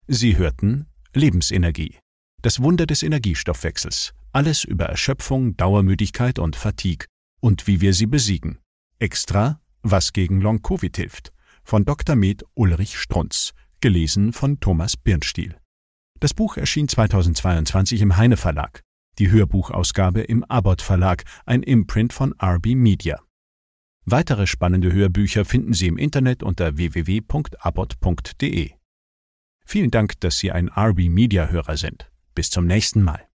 Sie hörten Lebensenergie. Das Wunder des Energiestoffwechsels. Alles über Erschöpfung, Dauermüdigkeit und Fatigue und wie wir sie besiegen. Extra, was gegen Long-Covid hilft. Von Dr. Med Ulrich Strunz. Gelesen von Thomas Birnstiel. Das Buch erschien 2022 im Heine Verlag. Die Hörbuchausgabe im Abbott Verlag, ein Imprint von RB Media. Weitere spannende Hörbücher finden Sie im Internet unter www.abbott.de. Vielen Dank, dass Sie ein RB Media Hörer sind. Bis zum nächsten Mal.